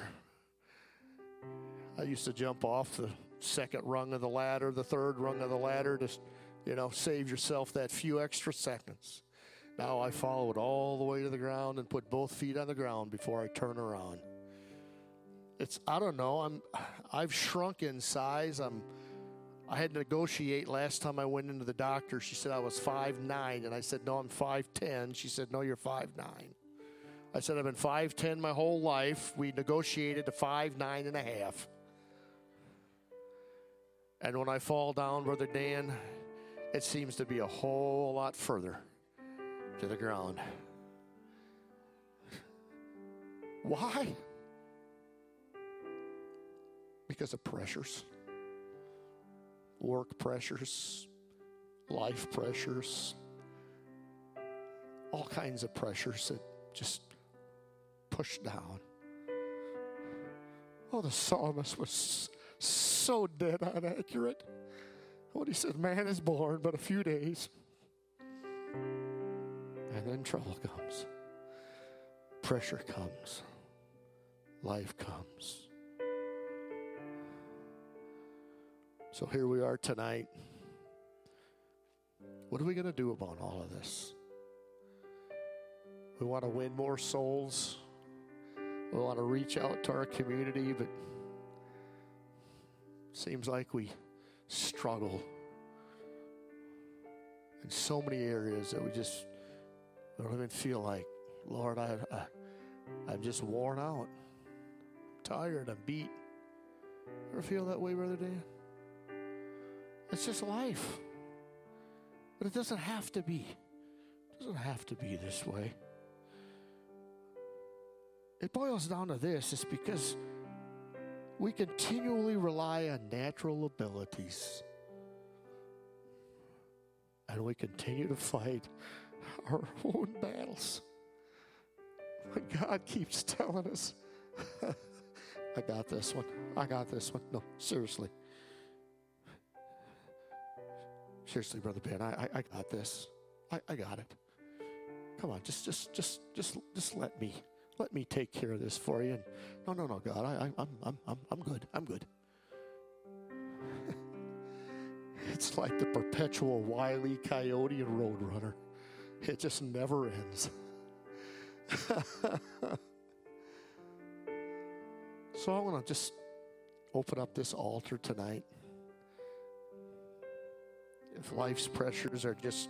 I used to jump off the second rung of the ladder, the third rung of the ladder to, you know, save yourself that few extra seconds. Now I follow it all the way to the ground and put both feet on the ground before I turn around. It's, I don't know, I'm, I've shrunk in size. I'm, I had to negotiate last time I went into the doctor. She said I was five nine, and I said, no, I'm five ten. She said, no, you're five nine. I said, I've been five ten my whole life. We negotiated to five nine and a half. And when I fall down, Brother Dan, it seems to be a whole lot further to the ground. Why? Because of pressures. Work pressures, life pressures, all kinds of pressures that just push down. Oh, the psalmist was so dead on accurate when he said, man is born but a few days, and then trouble comes, pressure comes, life comes. So here we are tonight. What are we going to do about all of this? We want to win more souls. We want to reach out to our community, but it seems like we struggle in so many areas that we just we don't even feel like, Lord, I, I, I'm just worn out. I'm tired. I'm beat. Ever feel that way, Brother Dan? It's just life. But it doesn't have to be. It doesn't have to be this way. It boils down to this. It's because we continually rely on natural abilities. And we continue to fight our own battles. But God keeps telling us, I got this one. I got this one. No, seriously. Seriously, Brother Ben, I, I, I got this. I, I got it. Come on, just, just, just, just, just let me, let me take care of this for you. And no, no, no, God, I, I, I'm, I'm, I'm, I'm good. I'm good. It's like the perpetual Wile E. Coyote and Roadrunner. It just never ends. So I want to just open up this altar tonight. If life's pressures are just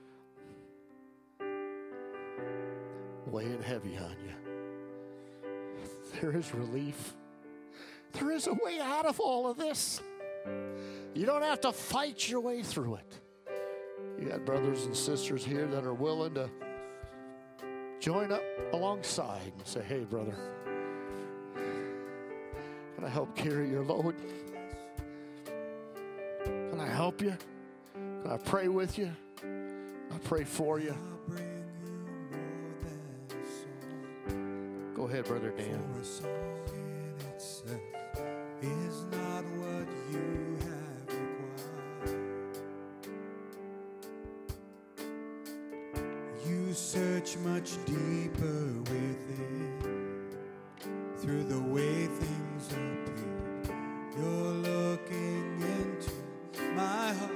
weighing heavy on you, there is relief. There is a way out of all of this. You don't have to fight your way through it. You got brothers and sisters here that are willing to join up alongside and say, hey, brother, can I help carry your load? Can I help you? Can I pray with you? I pray for you. Go ahead, Brother Dan. Is not what you have required. You search much deeper within, through the way things appear. You're looking into my heart.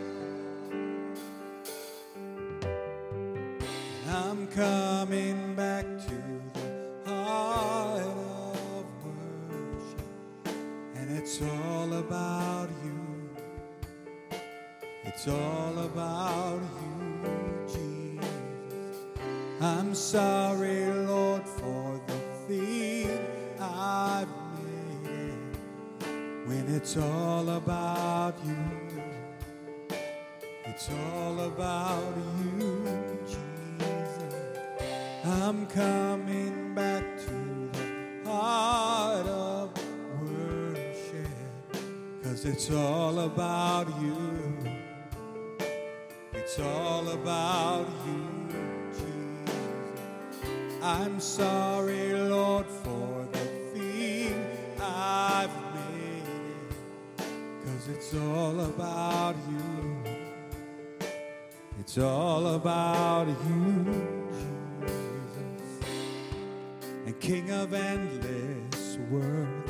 I'm coming back to the heart of worship. It's all about you. It's all about you, Jesus. I'm sorry, Lord, for the thing I've made. When it's all about you, it's all about you, Jesus. I'm coming back to the heart of worship. 'Cause it's all about you. It's all about you, Jesus. I'm sorry, Lord, for the thing I've made. 'Cause it's all about you. It's all about you, Jesus. And King of endless worth,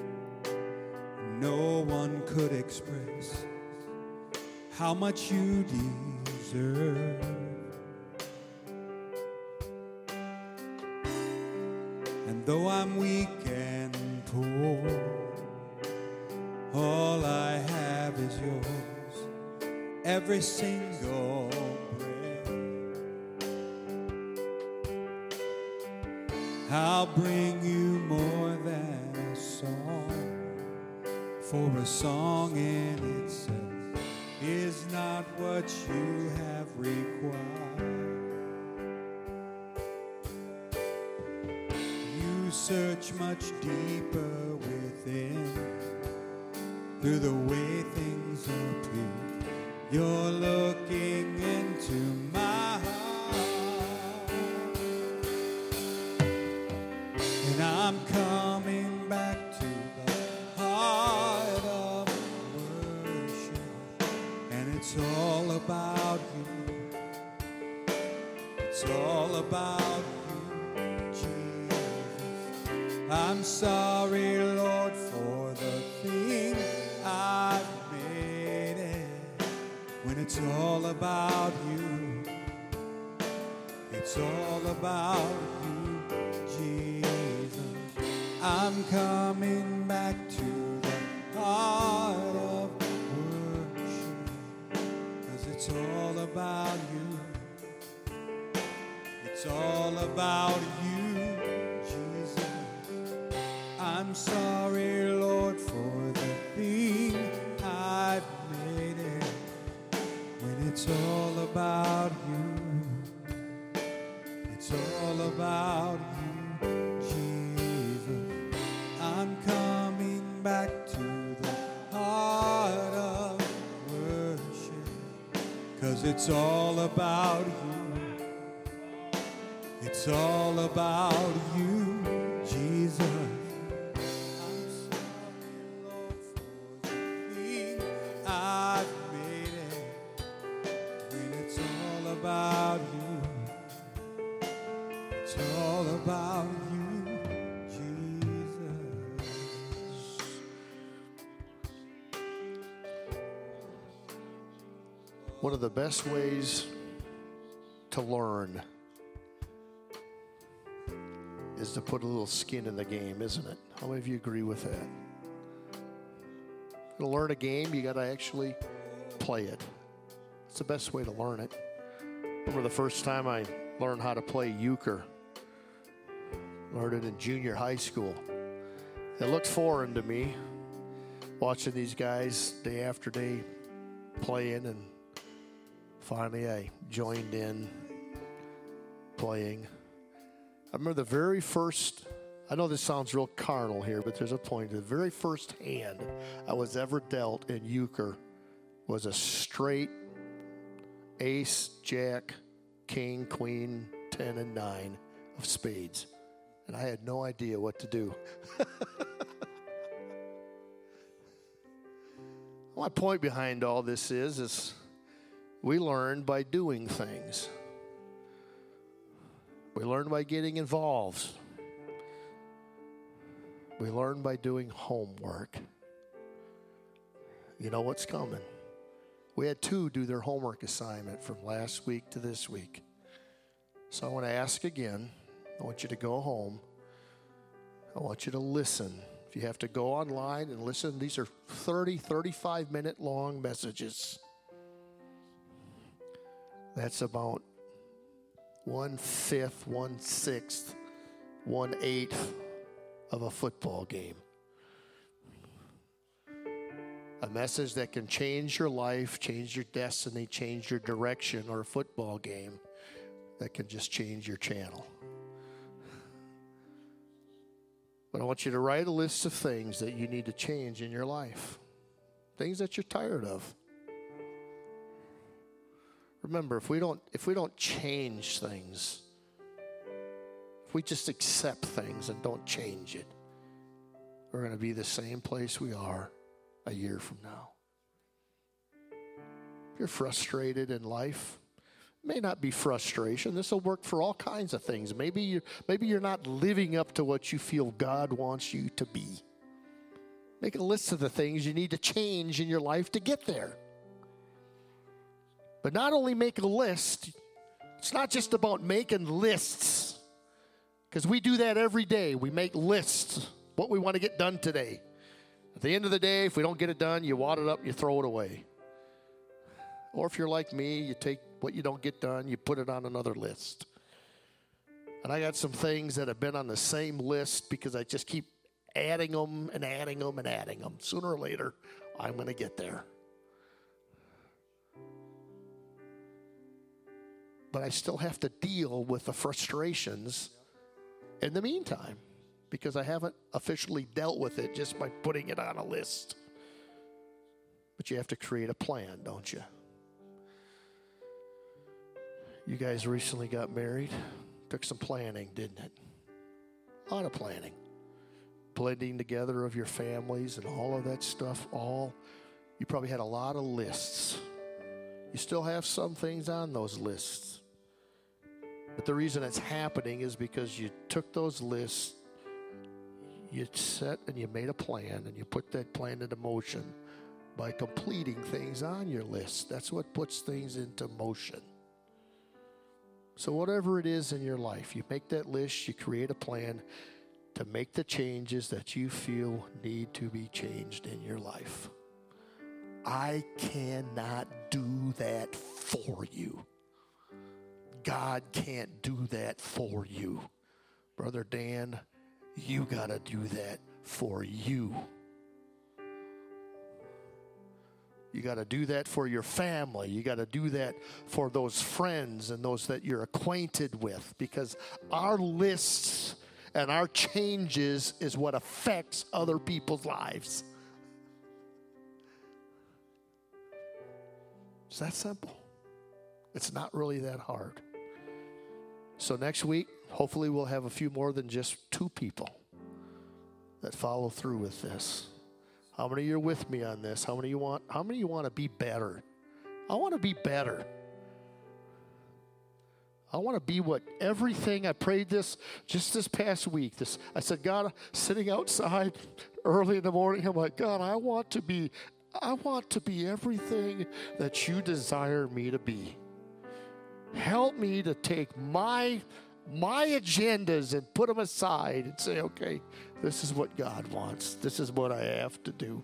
no one could express how much you deserve. And though I'm weak and poor, all I have is yours, every single breath. I'll bring you more than a song, for a song in itself is not what you have required. You search much deeper within, through the way things appear. You're looking into my heart, and I'm coming back to the heart of worship. And it's all about you. It's all about you, Jesus. I'm sorry, Lord, for the thing I've made it. When it's all about you, it's all about you, Jesus. I'm coming back to the heart of worship, 'cause it's all about you. It's all about you, Jesus. I'm sorry, Lord, for the thing I've made It's all about you. It's all about you, Jesus. I'm coming back to the heart of worship, 'cause it's all about you. It's all about you, Jesus. I'm sorry, Lord, for the thing I've made it. When it's all about you, it's all about you, Jesus. One of the best ways to learn is to put a little skin in the game, isn't it? How many of you agree with that? To learn a game, you got to actually play it. It's the best way to learn it. Remember the first time I learned how to play euchre. Learned it in junior high school. It looked foreign to me, watching these guys day after day playing, and finally I joined in playing. I remember the very first, I know this sounds real carnal here, but there's a point. The very first hand I was ever dealt in euchre was a straight ace, jack, king, queen, ten, and nine of spades. And I had no idea what to do. My point behind all this is, is we learn by doing things. We learn by getting involved. We learn by doing homework. You know what's coming. We had two do their homework assignment from last week to this week. So I want to ask again. I want you to go home. I want you to listen. If you have to go online and listen, these are thirty, thirty-five minute long messages. That's about one-fifth, one-sixth, one-eighth of a football game. A message that can change your life, change your destiny, change your direction, or a football game that can just change your channel. But I want you to write a list of things that you need to change in your life. Things that you're tired of. Remember, if we don't if we don't change things, if we just accept things and don't change it, we're going to be the same place we are a year from now. If you're frustrated in life, it may not be frustration. This will work for all kinds of things. Maybe you maybe you're not living up to what you feel God wants you to be. Make a list of the things you need to change in your life to get there. But not only make a list, it's not just about making lists, because we do that every day. We make lists, what we want to get done today. At the end of the day, if we don't get it done, you wad it up, you throw it away. Or if you're like me, you take what you don't get done, you put it on another list. And I got some things that have been on the same list because I just keep adding them and adding them and adding them. Sooner or later, I'm going to get there. But I still have to deal with the frustrations in the meantime, because I haven't officially dealt with it just by putting it on a list. But you have to create a plan, don't you? You guys recently got married. Took some planning, didn't it? A lot of planning. Blending together of your families and all of that stuff. All, you probably had a lot of lists. You still have some things on those lists. But the reason it's happening is because you took those lists, you set and you made a plan, and you put that plan into motion by completing things on your list. That's what puts things into motion. So whatever it is in your life, you make that list, you create a plan to make the changes that you feel need to be changed in your life. I cannot do that for you. God can't do that for you. Brother Dan, you got to do that for you. You got to do that for your family. You got to do that for those friends and those that you're acquainted with, because our lists and our changes is what affects other people's lives. It's that simple. It's not really that hard. So next week, hopefully we'll have a few more than just two people that follow through with this. How many of you are with me on this? How many of you want, how many of you want to be better? I want to be better. I want to be what everything I prayed this just this past week. This I said, God, sitting outside early in the morning, I'm like, God, I want to be, I want to be everything that you desire me to be. Help me to take my my agendas and put them aside and say, okay, this is what God wants. This is what I have to do.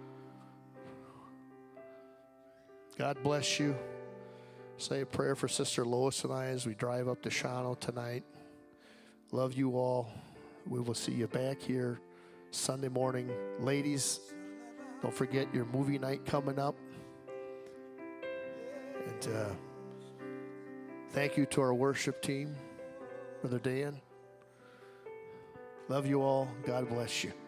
God bless you. Say a prayer for Sister Lois and I as we drive up to Shawano tonight. Love you all. We will see you back here Sunday morning. Ladies, don't forget your movie night coming up. And uh, thank you to our worship team. Brother Dan, love you all. God bless you.